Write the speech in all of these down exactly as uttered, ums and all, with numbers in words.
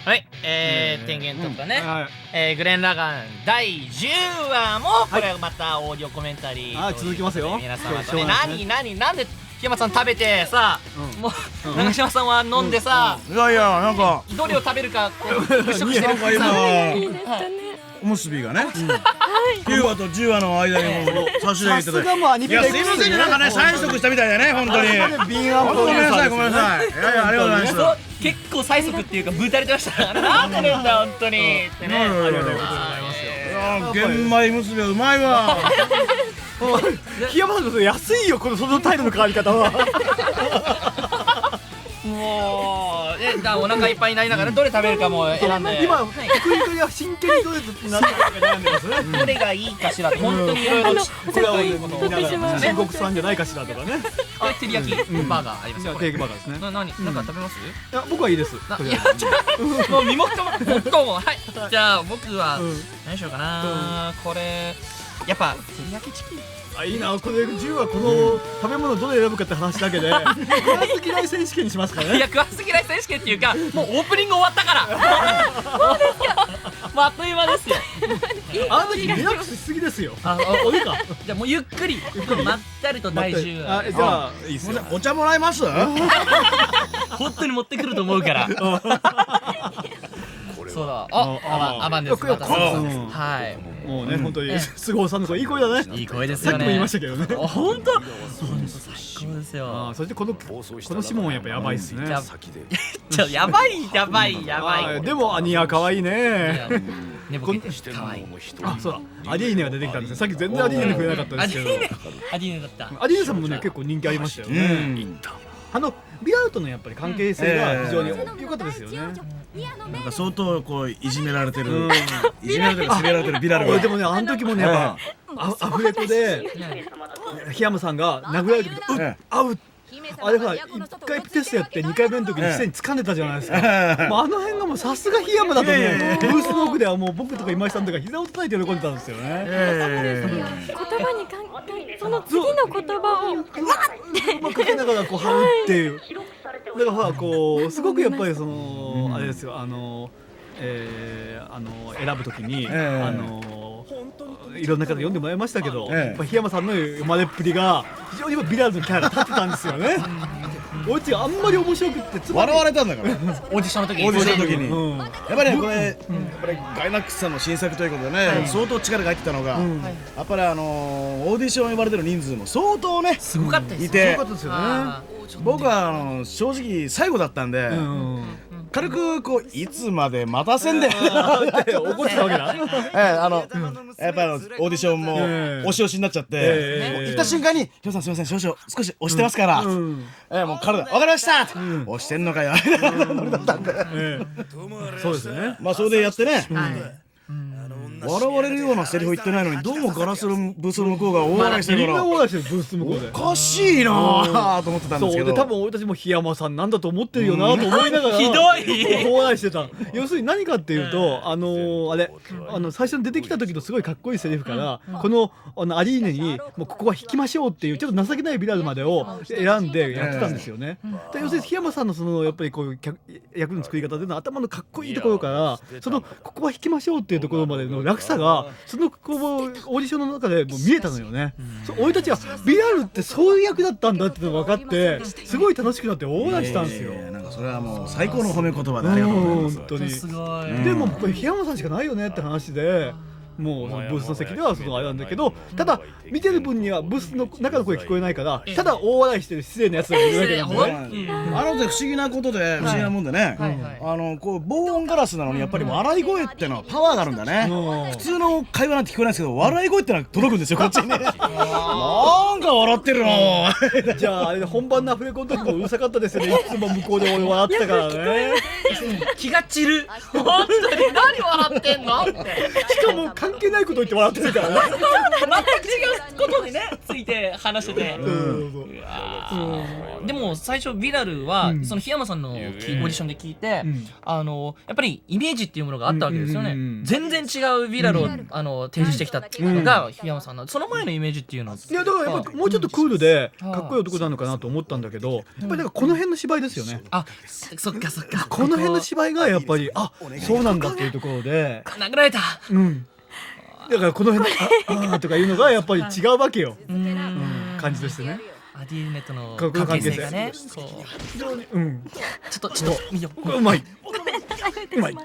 はい、えー、天元とかね、えー、グレン・ラガンだいじゅうわもこれまたオーディオコメンタリーあ続きますよ。 皆様とね、何何なんで檜山さん食べてさ、もう長嶋さんは飲んでさ、 いやいやなんかどれを食べるか物色してるからさ、 おむすびがねきゅうわとじゅうわの間にも差し入れてて、いやすいませんね、なんかね催促したみたいだね本当に。ごめんなさいごめんなさい。いやいやありがとうございます。 結構催促っていうかぶたれてましたからなんでなんだ本当にってね。ありがとうございます。 玄米結びはうまいわ。 檜山さん安いよこのその態度の変わり方は。 もうね、だお腹いっぱいになりながらどれ食べるかも選んで、 今福井君は真剣にどれなってるか悩んでますね。 どれがいいかしらって本当にいろいろこれは中国産じゃないかしらとかね。 これ照り焼きバーガーありますよ。 照り焼きバーガーですね。 な何なんか食べます？ いや僕はいいです。 もう身も蓋ももはい。じゃあ僕は何しようかな。これやっぱ照り焼きチキン。 あいいな、これじゅうはこの食べ物どれ選ぶかって話だけで食わず嫌い選手権にしますからね。 いや食わず嫌い選手権っていうかもうオープニング終わったからそうですか。もうあっという間ですよ。 あの時リラックスしすぎですよ。 あお湯か。じゃあもうゆっくりまったりとだいじゅうわ。 あじゃあいいっすよ。 お茶もらえます？ 本当に持ってくると思うからそうだ、あ、アバンです。はい。 もうね、本当に菅生さんの声いい声だね。 いい声ですよね。 さっきも言いましたけどね。 本当。最高ですよ。 そしてこのこのシモンやっぱやばいっすね。 ちょやばいやばいやばい。 でもアニヤ可愛いね。 寝ぼけて可愛い。 あ、そうだ。アディーネが出てきたんですよ。さっき全然アディーネ触れなかったんですけど。 アディーネだった。 アディーネさんもね結構人気ありましたよね。あのビラウとのやっぱり関係性が非常に良かったですよね。 なんか相当こういじめられてる、いじめられてる、責められてるビラルが。 でもね、あの時もね、やっぱアフレコで檜山さんが殴られてきて、うっ、あう。あれはいっかいテストやってにかいめの時にすでに掴んでたじゃないですか。もうあの辺がもうさすが檜山だとね、ブースの奥ではもう僕とか今井さんとか膝を叩いて喜んでたんですよね。 言葉に関係、その次の言葉をうわってかけながらこうはうっていう。だからほらこうすごくやっぱりそのあれですよ、あのえあの選ぶときにあのいろんな方読んでもらいましたけど、檜山さんの生まれっぷりが非常にビラーズのキャラが立ってたんですよね。おうちあんまり面白くって笑われたんだからオーディションの時にオーディションの時にやっぱりねこれやっぱりガイナックスさんの新作ということでね相当力が入ってたのがやっぱりあのオーディション呼ばれてる人数も相当ねすごかったですいてね。 僕はあの正直最後だったんで軽くこういつまで待たせんで怒ってたわけだ。 えあのやっぱりオーディションも押し押しになっちゃって行った瞬間に「ひょうさんすみません少々少し押してますから」えもう体「分かりました!」押してんのかよノリだったんでそうですね。 まあそれでやってね笑われるようなセリフ言ってないのにどうもガラスのブースの向こうが大笑いしてるからみんな大笑いしてるブース向こうでおかしいなぁと思ってたんですけどそうで多分俺たちも檜山さんなんだと思ってるよなと思いながらひどい大笑いしてた。要するに何かっていうとあのあれあの最初に出てきた時のすごいかっこいいセリフからこのあのアリーネにもうここは引きましょうっていうちょっと情けないビラルまでを選んでやってたんですよね。で要するに檜山さんのそのやっぱりこういう役の作り方というのは頭のかっこいいところからそのここは引きましょうっていうところまでの落差がそのこうオーディションの中でもう見えたのよね。俺たちはビラルってそういう役だったんだってのが分かってすごい楽しくなって大笑いしたんですよ。 なんかそれはもう最高の褒め言葉でありがとうございます。 本当にすごい。 でもこれ檜山さんしかないよねって話で。もうそのブースの席ではそのあれなんだけどただ見てる分にはブースの中の声聞こえないからただ大笑いしてる失礼なやつがいるだけなんでね。 あのって不思議なことで不思議なもんでねあのこう防音ガラスなのにやっぱり笑い声ってのはパワーがあるんだね。普通の会話なんて聞こえないですけど笑い声ってのは届くんですよこっちにね。なんか笑ってるの。 じゃああれで本番のアフレコの時もうるさかったですよね。いつも向こうで俺笑ってたからね。 気が散る。本当に何笑ってんのって。 しかも関係ないこと言って笑ってるからね。 全く違うことにねついて話してて、うわーでも最初ヴィラルは、 うんその檜山さんのオーディションで聞いて、 うんあのやっぱりイメージっていうものがあったわけですよね、 うんうんうんうん全然違うヴィラルを、あの提示してきたっていうのが檜山さんのその前のイメージっていうのはいやだからやっぱもうちょっとクールでかっこいい男なのかなと思ったんだけど、やっぱりなんかこの辺の芝居ですよね。 あそっかそっかこの辺の芝居がやっぱりあそうなんだっていうところで、 殴られたうんだからこの辺のああーとかいうのがやっぱり違うわけよ、 うーん感じとしてね。 アディーネとのか関係性がねこう非常にうんちょっとちょっと見よううまい。うまい。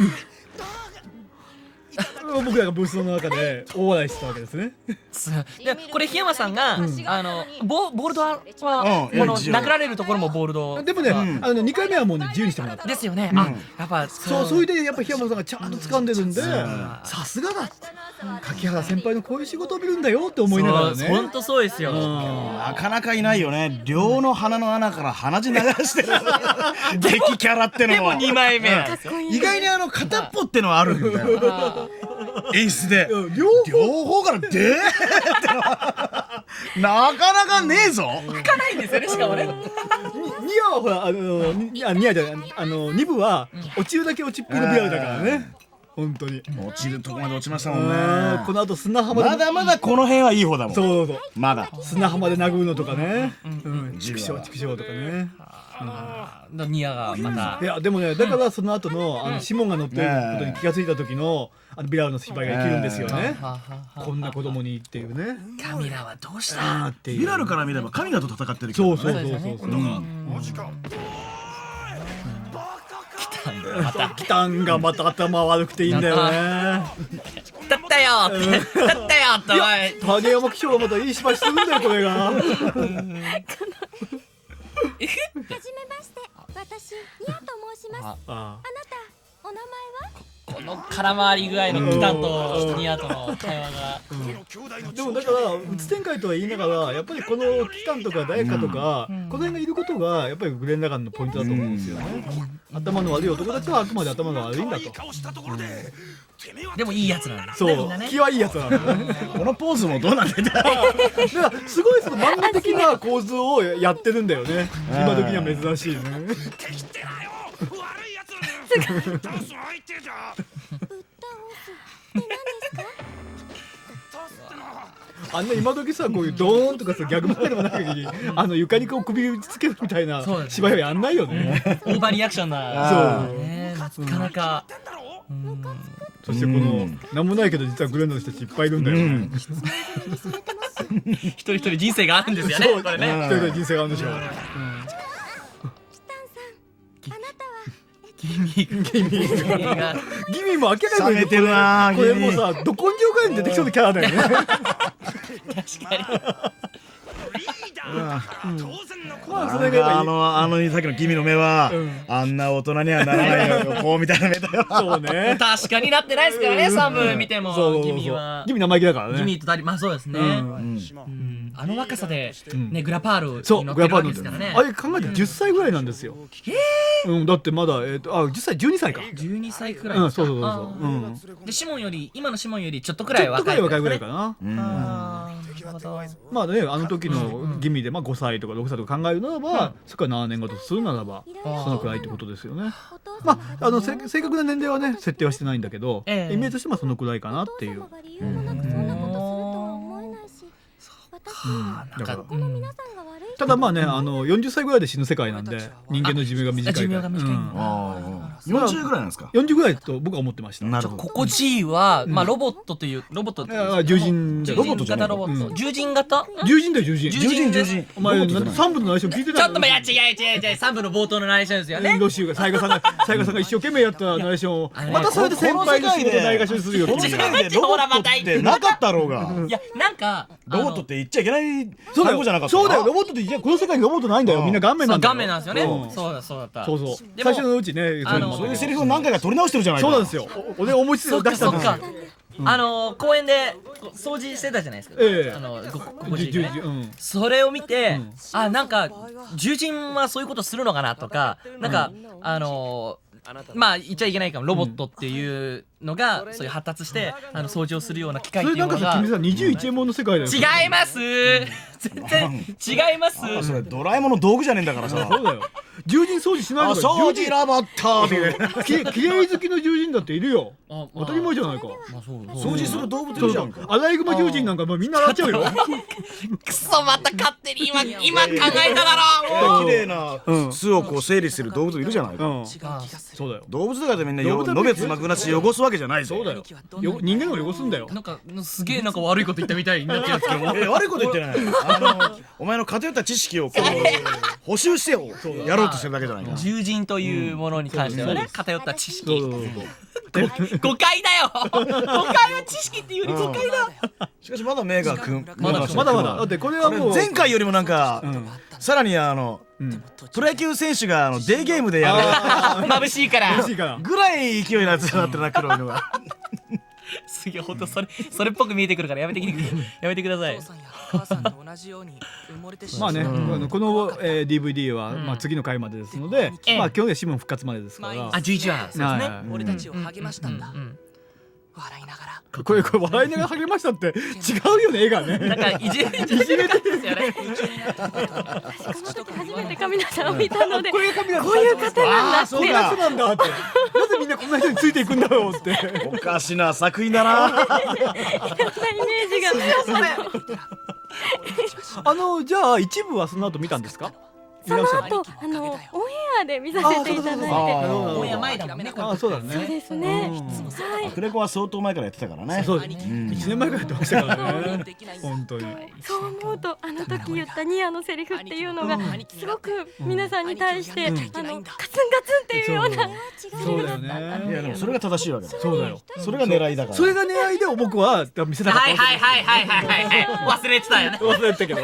僕らがブースの中で大笑いしてたわけですね。 でこれ檜山さんが、あのボボールドは、 うんこのいや自由殴られるところもボールドでもね、 んあのにかいめはもうね自由にしてもらった。 ですよね、あやっぱそうそれでやっぱ檜山さんがちゃんと掴んでるんで、 んさすがだ。柿原先輩のこういう仕事を見るんだよって思いながらね。 本当そうですよ、 なかなかいないよね。両の鼻の穴から鼻血流してる激キャラってのもでもにまいめなんですよ意外にあの片っぽってのはあるんだよ。演出でうん両両方からでーってのはなかなかねえぞ。 吹かないんですよねしかもねにニアはほらあのにあニアじゃないあのに部は落ちるだけ落ちっぽいのリアルだからね。本当に。 落ちるとこまで落ちましたもんね。 うんこの後砂浜でまだまだこの辺はいい方だもん。 そうそうそうまだ砂浜で殴るのとかね。うん畜生畜生とかね。 あーニアがまたいやでもねだからその後のあのシモンが乗ってることに気がついた時のあのビラルの芝居が生きるんですよね。 はははこんな子供にっていうね。 カミラはどうしたあーっていう。 ビラルから見れば神田と戦ってるけどそうそうそうそうそう。 またキタンがまた頭悪くていいんだよね。 だったよってだったよっておい影山騎手はまたいい芝居するんだよこれが。 はじめまして私ニアと申します。ああなたお名前は？ この空回り具合のキタンとニアとの会話がでもだからうつ展開とは言いながらやっぱりこのキタンとか誰かとか、この辺がいることがやっぱりグレン・ラガンのポイントだと思うんですよね。頭の悪い男たちはあくまで頭が悪いんだと。 でもいいやつなんですそうねみんなね気はいいやつなんだね。 このポーズもどうなんだよ。 だからすごいその漫画的な構図をやってるんだよね。今時には珍しいね。 ぶっ倒すって何ですか？ あんな今時さこういうドーンとかさギャグ前でもない限りあの床にこう首打ちつけるみたいなそうです芝居はやんないよね。 オーバーリアクションなそうねなかなかうんそしてこのなんもないけど実はグレンの人たちいっぱいいるんだよね。 一人一人人生があるんですよねそうこれね一人で人生があるんでしょう。 キタンさん、あなたは君ギミ君がギミも明らかに冷めてるなこれもうさど根性界に出てきそうなキャラだよね。 確かにまあそなんれがやっぱかあのあのさっきの君の目は、 うんあんな大人にはならないよこうみたいな目だよ。 そうね。 確かになってないですからねサム見てもそうそうそうギミはギミ生意気だからね。 ギミとダリまあそうですねうんうんあの若さでねグラパールそうに乗ってるわグラパードけですからねあれ考えてじゅっさいぐらいなんですよ。うんだってまだえっとあじゅっさいじゅうにさいか。 じゅうにさいくらいですかうんそうそうそうあそう。うんーでシモンより今のシモンよりちょっとくらいちょっとくらい若いぐらいかかな。 あーなるほどまあねあの時のギミでまあごさいとかろくさいとか考えるならばそこからななねんごとするならばそのくらいってことですよね。まああのせ正確な年齢はね設定はしてないんだけどイええメージとしてはそのくらいかなっていう。 お父様が理由もなくそんなことするとは思えないし、私あーなんかだこの皆さんが悪い。 ただまあねあのよんじゅっさいぐらいで死ぬ世界なんで人間の寿命が短いから。 寿命が短いんだうんああよんじゅうぐらいなんですか。 よんじゅうぐらいと僕は思ってました。 なるほど。 ここ G はまあロボットというロボットっていうんですかいや獣人獣人ロボットじゃない型ロボットうん獣人型獣人だよ獣人。 獣人獣人お前ロボットじゃないなんで三部の内緒聞いてないちょっと待って違う違う違うさん部の冒頭のナレーションですよねロシュが雑賀さんが雑賀さんが一生懸命やったナレーションをあれねまたそれで先輩の仕事ないがしにするよこの世界でロボットってなかったろうが。 いやなんかロボットって言っちゃいけないそうだ単語じゃなかった。 よそうだよロボットって言っちゃこの世界にロボットないんだようんみんな顔面なんだよそう顔面なんですよねうんそうだそうだったそうそうでも最初のうちねあのそういうセリフを何回か取り直してるじゃないか。 そうなんですよお俺思いついそってか出したんですよそっかあの公園で掃除してたじゃないですかええあのごここじゅじゅじねうんそれを見てあなんか獣人はそういうことするのかなとかなんかあのまあ言っちゃいけないかもロボットっていうのがそういう発達してあの掃除をするような機械それなんかさっていうものが君さにじゅういちえんもんの世界だよ。 違います全然違いますあそれドラえもんの道具じゃねえんだからさそうだよ。獣人掃除しないあのか。 掃除ラバッターってきれきれい好きの獣人だっているよ。 あ当たり前じゃないか。 まあそう掃除する動物いそうそうるじゃんか。 アライグマ獣人なんかもうみんな洗っちゃうよ。 くそまた勝手に今今考えただろもう綺麗な巣をこう整理する動物いるじゃないか。 うん。 あそうだよ。 動物だからみんな動物はのべつ幕なし汚すわけじゃないぞ。 そうだよ。よ人間を汚すんだよ。 なんかすげえなんか悪いこと言ったみたいになってるんですけどもえ悪いこと言ってない。あのお前の偏った知識をこう補修してよやろうとしてるだけじゃないか。 獣人というものに関してはね偏った知識そうそうそう誤解だよ誤解は知識っていうより誤解だしかしまだ目がくんまだまだまだ。だってこれはもう前回よりもなんかさらにあのプロ野球選手があのデーゲームでや眩しいから欲しいから。 るぐらい勢いになってなってるな黒いのが。 すげえほんとそれそれっぽく見えてくるからやめてきてやめてくださいまあね、あのこの、えー、ディーブイディー は、まあ、次の回までですので、 ええまあ基本でシモン復活までですから。 あじゅういちわそうですねはい俺たちを励ましたんだうんうん笑いながらこれこれ笑いながら励ましたって違うよね絵がね。 なんかいじめいじめたんですよねこの時初めて神田さんを見たのでこれが神だ。 こういう方なんだってそういうやつなんだって。なぜみんなこんな人についていくんだろうって。 おかしな作品だな。 そんなイメージがあのじゃあ一部はその後見たんですか？ その後あのオンエアで見させていただいてあオンエア前だもんねああそうだね。 そうですねはいクレコは相当前からやってたからね。 そうです。一年前からやってましたからね。本当に。 そう思うとあの時言ったニアのセリフっていうのがすごく皆さんに対してあのガツンガツンっていうようなそうだよいやね。 でもそれが正しいわけだ。 そうだよ。 それが狙いだから。 それが狙いで僕は見せたかったはいはいはいはいはいはいはい忘れてたよね忘れてたけど。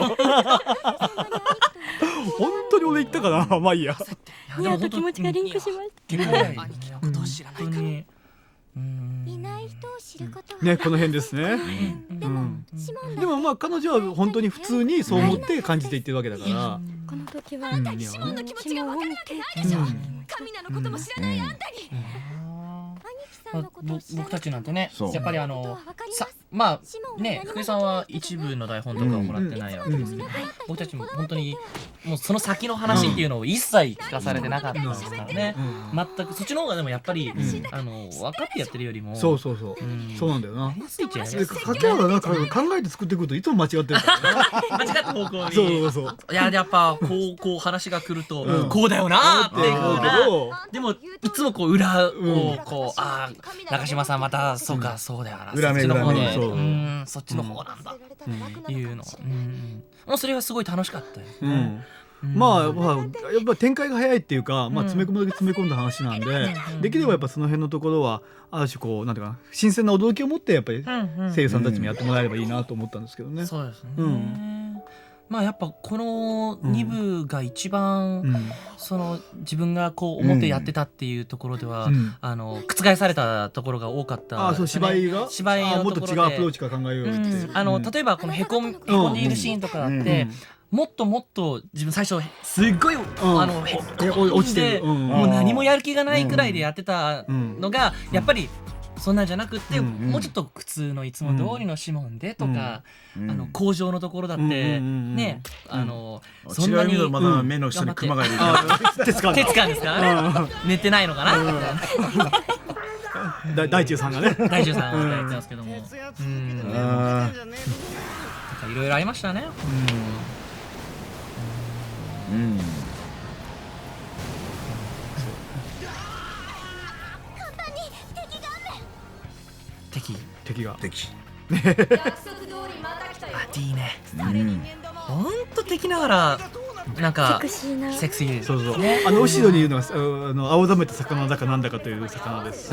本当に俺言ったかな。まあいいや。 ニアと気持ちがリンクしました兄弟兄貴のことを知らないか本当にいない人を知ることはねこの辺ですね。 でもシモンだでもまあ彼女は本当に普通にそう思って感じていってるわけだから。 この時はうんいやシモンの気持ちが分かるわけないでしょ神なのことも知らないあんたに兄貴さんのことを知らない僕たちなんてねそうやっぱりあのさまあね福井さんは一部の台本とかをもらってないわけですけど僕たちも本当にもうその先の話っていうのを一切聞かされてなかったですからね全くそっちの方がでもやっぱりあの分かってやってるよりもそうそうそう。 うんそうなんだよな。 スイッチがねで竹原がなんか考えて作ってくるといつも間違ってるからね。 間違った方向にそうそうそう。 いややっぱこうこう話が来るとうんこうだよなーっていう思うけのがど。 でもいつもこう裏をこうああ中島さんまたそうかそうだよな裏目そっちの方で裏目そううんそっちの方なんだっていうのうんもうそれはすごい楽しかったようん。まあ、まあ、やっぱ展開が早いっていうか、まあ、詰め込むだけ詰め込んだ話なんで、できればやっぱその辺のところはある種こうなんていうかな新鮮な驚きを持ってやっぱり声優さんたちもやってもらえればいいなと思ったんですけどね。 そうですねうんまあやっぱこのに部が一番うんその自分がこう思ってやってたっていうところではうんあの覆されたところが多かったあ、そう芝居が芝居のあもっとところで違うアプローチから考えようっていう。 あの例えばこのへこんへこんでいるシーンとかあってもっともっと自分最初すっごい、あのへえお落ちてる。うんもう何もやる気がないくらいでやってたのが、やっぱりそんなんじゃなくって、 うんもうちょっと普通のいつも通りのシモンでとか、 うんあの工場のところだって、 うんうんうんうんねあの、 違そんなにう意味でまだ目の下にクマがいる。 あ、手使うんだ手使うんですからね、寝てないのかな、みたいなだ大中さんがね。 大丈夫さんが言ってますけども、うんなんかいろいろありましたね。 うん。 敵敵が。 敵。 あいいねうん。 ほんと敵ながらなんかセクシーなセクシーそうそう。あの後ろにいるのはあの青ざめた魚だかなんだかという魚です。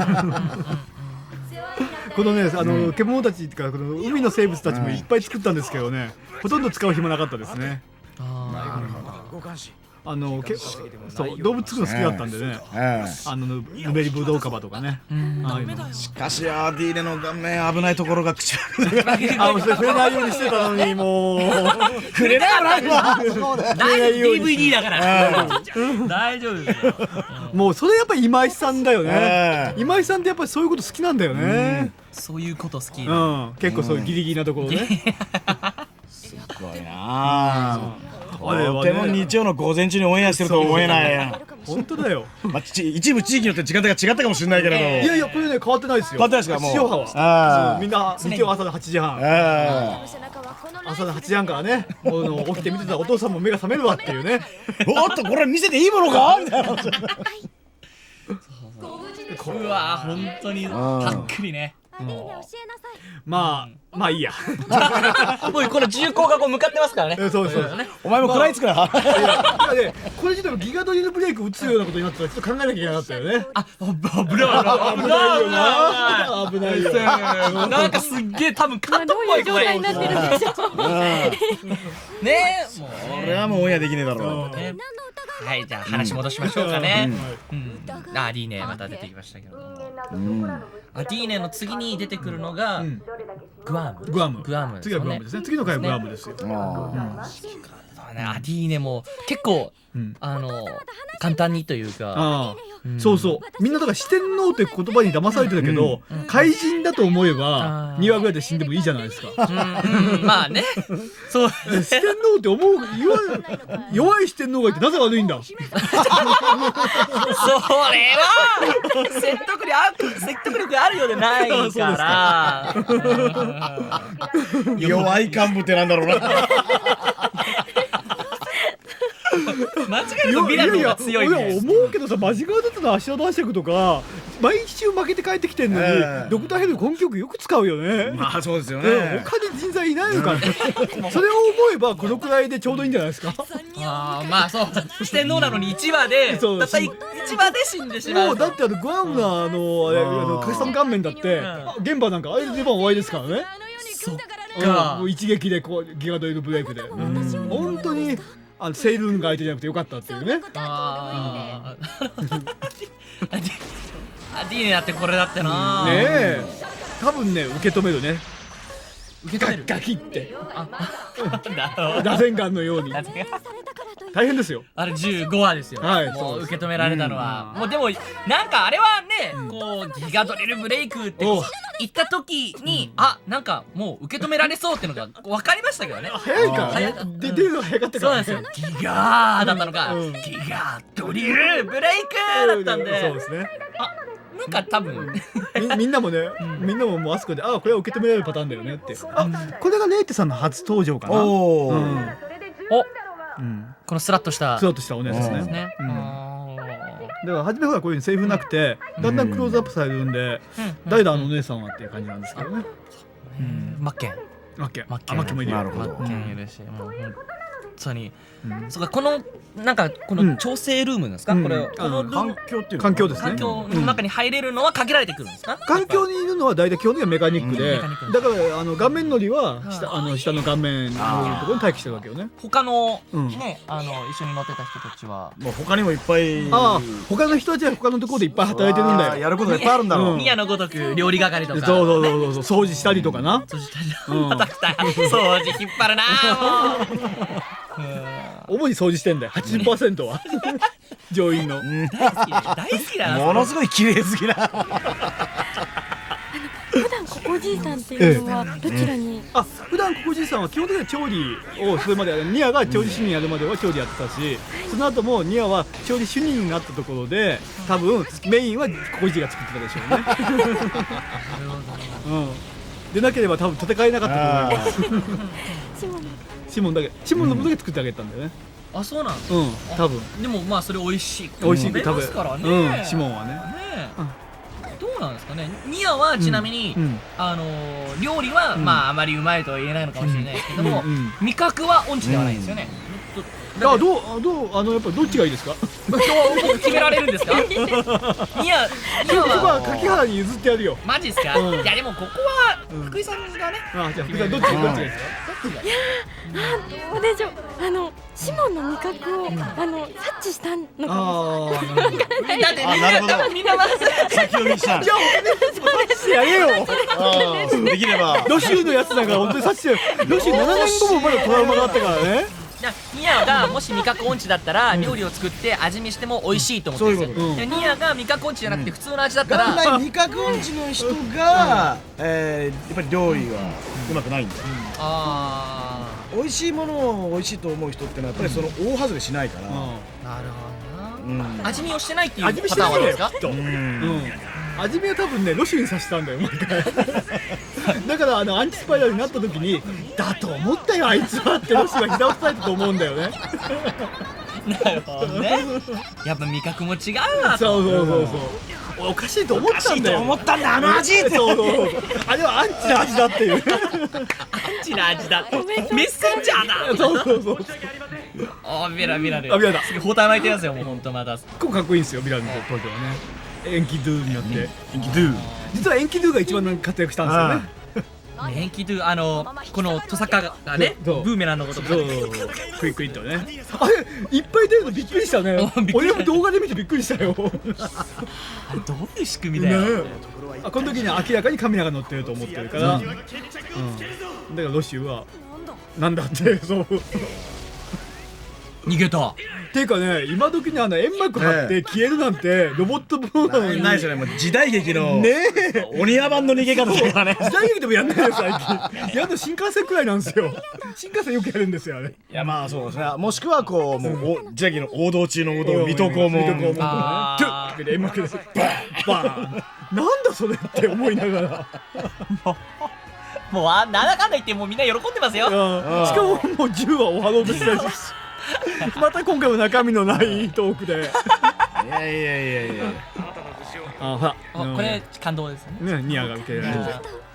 このねあの獣たちっていうかこの海の生物たちもいっぱい作ったんですけどね、ほとんど使う暇なかったですね。 あなるほど。互換し。 あのけそう動物作るの好きだったんでね、 えあのヌヌベリブドウカバとかね、ああいうのえしかしアーディーネの顔面危ないところが口あもうそれ触れないようにしてたのにもう触れないわ大丈夫 ディーブイディー だから大丈夫ですよ。 もうそれやっぱり今井さんだよね、 え今井さんってやっぱりそういうこと好きなんだよね、 そういうこと好き。 うん結構そういうギリギリなところね、 すごいなああれはとてもね日曜の午前中にオンエアしてるとは思えない本当だよ。 まあち一部地域によって時間帯が違ったかもしれないけれどいやいやこれね変わってないですよ。 変わってないですかもう地上波はああそうみんな日曜朝のはちじはん、 え朝のはちじはんからねもう起きて見てたらお父さんも目が覚めるわっていうね。 えおっとこれ見せていいものかみたいなうわ本当にたっくりね。 まあまあいいや。 もうこの重厚がこう向かってますからね。 えそうそう。 お前も食らいつくないやねこれ自体もギガドリルブレイク打つようなことになったらちょっと考えなきゃいけなかったよね。 あ危ない危ない危ないよな。危ないよ。 なんかすっげえ多分カットっぽい状態になってるんでしょう。 ねもうこれはもうオンエアできねえだろうねはいじゃあ話戻しましょうかね。うんアディーネまた出てきましたけども、アディーネの次に出てくるのがグアム。 グアム。 グアム次はグアムですね。次の回はグアムですよ。 そうねアディーネも結構あの簡単にというか。 ああそうそうみんなだから四天王って言葉に騙されてたけど怪人だと思えばにわぐらいで死んでもいいじゃないですか。 うんうんまあねそう四天王って思う言わ弱い四天王がいてなぜ悪いんだ。 それは説得力ある説得力あるようでないから弱い幹部ってなんだろうな間違えるとヴィランの方が強いみたいな。 や思うけどさ間違えてたの芦田男爵とか毎週負けて帰ってきてんのに、 ええドクターヘル根気よくよく使うよね。 まあそうですようんね他に人材いないのか、それを思えばこのくらいでちょうどいいんじゃないですか。 あーまあそう四天王なのにいちわでそうたったいちわで死んでしまう。 もうだってあのグアムのあのあれあのカスタム顔面だって現場なんかあれで出番終わりですからね。 そっうんかもう一撃でこうギガドリルブレイクで本当にあのセイルーンが相手じゃなくてよかったっていうね。 あーアディーネだってこれだってなねえ多分ね受け止めるね受け止めるガキってあなるほど螺旋丸のように大変ですよ。 あれじゅうごわですよ、 はいもう受け止められたのは、もうでもなんかあれはね、こうギガドリルブレイクっておう言った時に、あなんかもう受け止められそうっていうのが分かりましたけどね。 早いから早いねで出るのが早かったからそうなんですよギガーだったのが、 うんギガドリルブレイクだったんで、 そうですね。 あなんか多分みみんなもね、みんなももうあそこであこれは受け止められるパターンだよねってあこれがレイテさんの初登場かな。 おおうんおうんこのスラッとしたスラッとしたお姉ですね。 ね、 うんあだから初めほらこういうふうにセリフなくてだんだんクローズアップされるんで誰だあのお姉さんはっていう感じなんですけどね。 ーマッケンマッケンマッケンあマッケンもいるよ。 なるほどマッケンいるし、もう本当に、 うんそうかこのなんかこうんの調整ルームなんですか、 うんこれ、 うんこのルーム環境っていうの環境ですね環境の中に入れるのは限られてくるんですか、 環境にいるのは大体基本的にはメカニックで、 うんメカニックだからあの顔面乗りは下あの下の顔面のところに待機してるわけよね。 他の、 うんねあの一緒に乗ってた人たちはもう他にもいっぱいああ他の人たちは他のところでいっぱい働いてるんだよ。 やることがいっぱいあるんだろううん宮のごとく料理係とかそうそうそうそう掃除したりとかな。 掃除したりうんまた来た掃除引っ張るなーもう主に掃除してんだよ はちじゅっパーセント は乗員の。 うん大好きだ大好きだなものすごい綺麗好きな普段ココじいさんっていうのはどちらに、 あ普段ココじいさんは基本的には調理をそれまでニアが調理主任やるまでは調理やってたし、その後もニアは調理主任になったところで多分メインはココじいが作ってたでしょうね。うんでなければ多分戦えなかったと思います。 シモンシモンだけシモンの分だけ作ってあげたんだよね。 あそうなんですうん多分でもまあそれ美味しい美味しい食べ食べますからね、 うんシモンはね。 ねどうなんですかね。ニアはちなみに、 うんあのー料理は、 うんまああまりうまいとは言えないのかもしれないですけども、 うんうん味覚は音痴ではないんですよね。 あどうあどうあのやっぱどっちがいいですか？ 僕決められるんですか？ニアニアここはは柿原に譲ってやるよ。 マジですか？ うんいやでもここは福井さんがね。 あじゃあ福井さんどっちどっちがいいですか？ どうでしょう。あのシモンの味覚をあの察知したのかも。 ああなるほど。 だってあなるほど多分みんなまず先読みしたんじゃあ俺ねしてやれよ。 うんできればロシューのやつなんか本当にさしてロシューななねんごもまだトラウマがあったからね。 いやニアがもし味覚音痴だったら料理を作って味見しても美味しいと思ってるんですよ。 そういうことでニアが味覚音痴じゃなくて普通の味だった元ら、 来味覚音痴の人がえーやっぱり料理はうまくないんだよ。 あ美味しいものを美味しいと思う人ってのはやっぱりその大外れしないから。 あなるほどな。 うん味見をしてないっていう味見しパターンはあるんてないよですか？ きっと。 うんうん味見は多分ねロシューにさせたんだよ毎回。だからあのアンチスパイラルになった時にだと思ったよあいつはってロシューが膝を押さえたと思うんだよね。 なるほどね。やっぱ味覚も違うわと。 そうそうそうそう。おかしいと思ったんだよ。 思ったんだあの味って。 そうそうそう。あれはアンチの味だっていう。 アンチな味だ。メッセンジャーだ。 そうそうそう。 あミラミラル。 あミラだすげえ包帯巻いてるんですよもう本当まだ。 結構かっこいいんですよミラノの東京はね。エンキドゥによって。 エンキドゥ実はエンキドゥが一番活躍したんですよね。 エンキドゥあのこのトサカがねブそうーメランのことそうクイックイッとね。あれいっぱい出るのびっくりしたねびっくり。 俺も動画で見てびっくりしたよ。 どういう仕組みだよ。 ねあこの時には明らかにカミラが乗ってると思ってるから、うん、だからロシューはなんだってそう逃げた。 っていうかね今時にあの煙幕張って消えるなんてロボットブームなのにないですよねもう時代劇のねえ鬼ヤ版の逃げ方だからね。 時代劇でもやんないよ最近やるの新幹線くらいなんですよ新幹線よくやるんですよあれいやまあそうですねもしくはこうもうお時代劇の王道中の王道水戸黄門水戸黄門あートゥッ煙幕でバーンバーンなんだそれって思いながらもうあなんだかんだ言ってもうみんな喜んでますよ。 うんしかももう銃はおはどうとしてるしまた今回も中身のないトークでいやいやいやいやあほらあこれ感動ですね。 ねニアが受けられてよ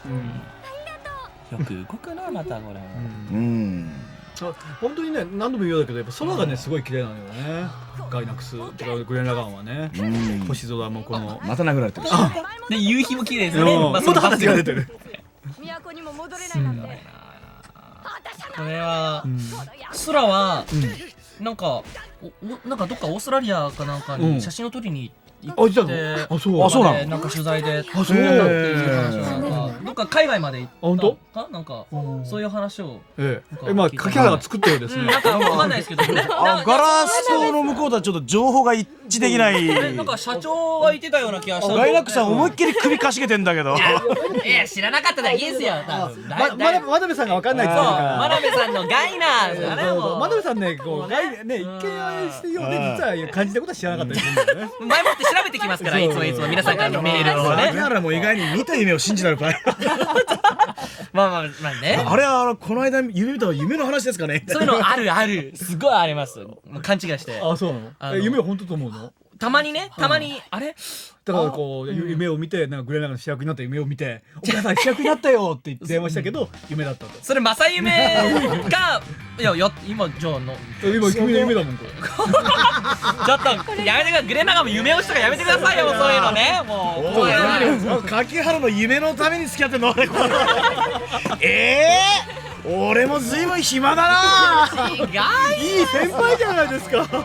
く動くなまたこれ。 うんあ本当にね何度も言うようだけどやっぱ空がねすごい綺麗なのよねガイナックスとかグレン・ラガンはねうん星空もこのまた殴られてるしで夕日も綺麗ですね。 うんまた形が出てる都にも戻れないなんてこれはうん空はなんかおおなんかどっかオーストラリアかなんかうんに写真を撮りに行あじゃってああそうあそうなのでなんか取材であそうっていう話をなんかどっか海外まで行った本当かなんかそういう話をえええまあ柿原が作ったようですねうんなんかわかんないですけどね。 あガラス塔の向こうとはちょっと情報が一致できないえなんか社長が言ってたような気がしたんで。 ガイナックさん思いっきり首かしげてんだけどいや知らなかっただけですよ多分。 まだだま真鍋さんが分かんないってそう言ってるから真鍋さんのガイナーですからねそうそうもう真鍋さんねこうガイね一見あれしてるようで実は感じたことは知らなかったりするんだよね前もって調べてきますからいつもいつも皆さんからのメールをね。 だからもう意外に見た夢を信じたのかいまあまあまあね。 あれはあのこの間夢見た夢の話ですかねそういうのあるあるすごいあります。もう勘違いして。 あそうなのあのえ夢は本当と思うのたまにねたまにあれだからこうゆ夢を見てなんかグレナガの主役になった夢を見て「お母さん主役になったよ」って言って電話したけど夢だったとそれ正夢がいやや今じゃあの今君の夢だもんこれちょっとやめてください。グレナガも夢をしとかやめてくださいよもうそういうのねもうおい何柿原の夢のために付き合ってんのええ俺もずいぶん暇だな違ういい先輩じゃないですか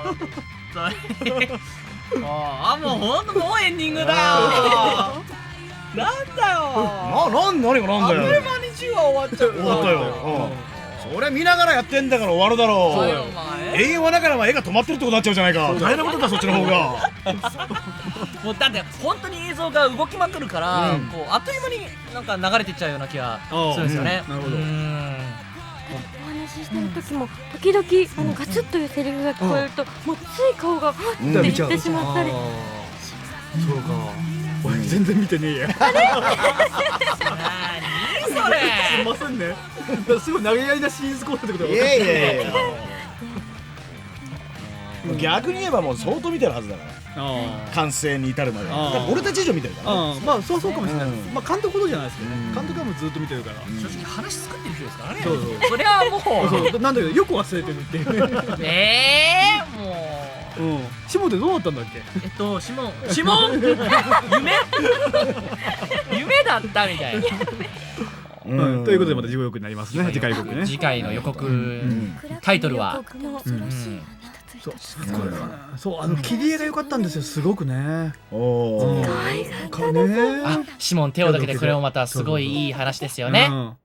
あもうほんともうエンディングだよなんだよななん何がなんだよあっという間にじゅうは終わっちゃった終わったようんそりゃ見ながらやってんだから終わるだろそうようお前永遠はながらは絵が止まってるってことになっちゃうじゃないか大変なことだそっちの方がもうだって本当に映像が動きまくるから、 うんこうあっという間になんか流れてっちゃうような気がああするんですよね。 うんなるほどうんお話ししてる時も時々あのガツッというセリフが聞こえるともうつい顔がふわっていってしまったりそうか俺全然見てねえや何それすいませんねだからすごい投げやりなシリーズコースってこといやいやいや逆に言えばもう相当見てるはずだからあ完成に至るまで。 あー多分俺たち以上見てるからね。 あまあそうそうかもしれない、 うんまあ監督ほどじゃないですけどね、 うん監督はもうずっと見てるから、 正直話作ってる人ですからねそうそうそれはもうそうなんだけどよく忘れてるっていうええもううんシモンってどうなったんだっけ。 えっとシモンシモン夢夢だったみたいなうんということでまた地獄になりますね次回予告ね。 次回の予告タイトルはうんそうそうあの切り絵が良かったんですよすごくね。 おーかねあシモン手をだけでこれもまたすごいいい話ですよねうん